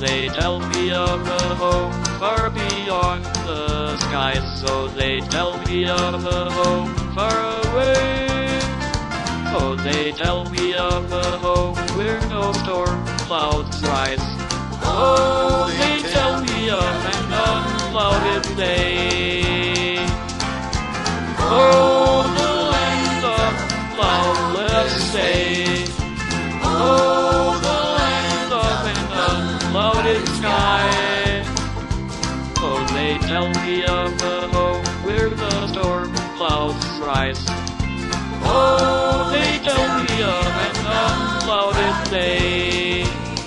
they tell me of a home far beyond the skies. So they tell me of a home far away. Oh, they tell me of a home where no storm clouds rise. Oh, they tell me of an unclouded day. Oh, the land of cloudless day. Oh, the land of an unclouded sky. Oh, they tell me of a home where the storm clouds rise. Oh, they tell me of an unclouded day.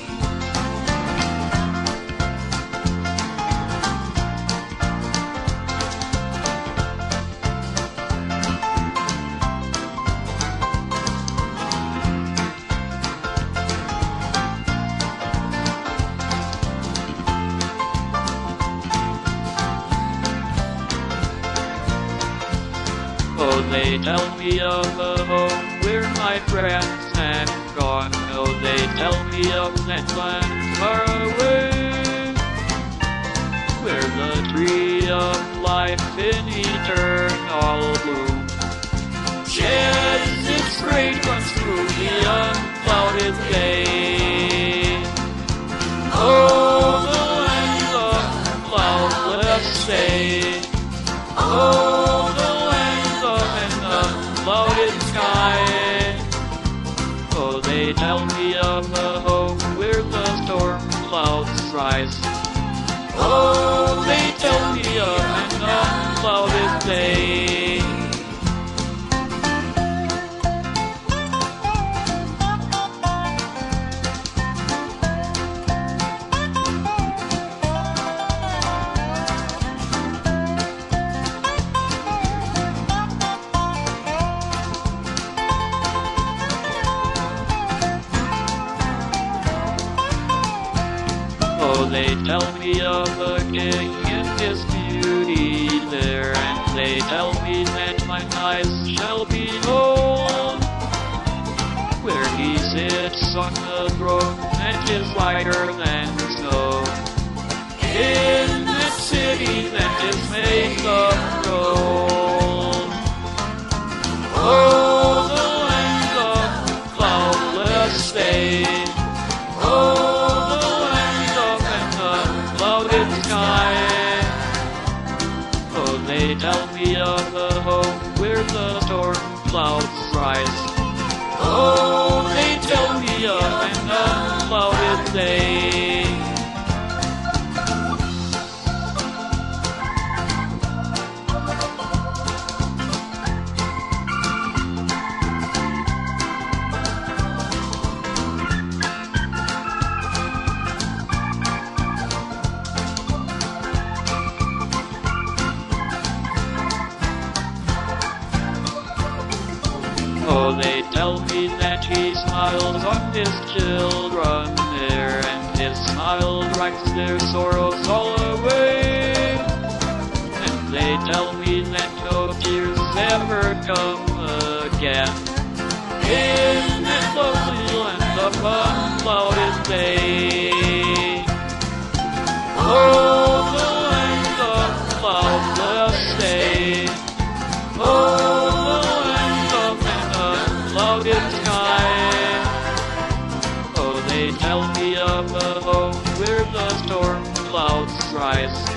Oh, they tell me of a home where my friends have gone. Oh, they tell me of that land far away, where the tree of life in eternal bloom sheds its fragrance through the unclouded day. Oh, the land of cloudless day. Oh, clouded sky. Oh, they tell me of a home where the storm clouds rise. Oh, they tell me of an unclouded day. Oh, they tell me of a king in his beauty there, and they tell me that my eyes shall behold, where he sits on the throne and is whiter than snow, in that city that is made of gold. Oh, the land of cloudless day. Oh, oh, they tell me of a home where the storm clouds rise. Oh, they tell me of an unclouded day. Oh, they tell me that he smiles on his children there, and his smile wipes their sorrows all away. And they tell me that no tears ever come again in that lovely land of unclouded day. Oh, the land of cloudless day. Oh, clouded sky. Oh, they tell me of a home where the storm clouds rise.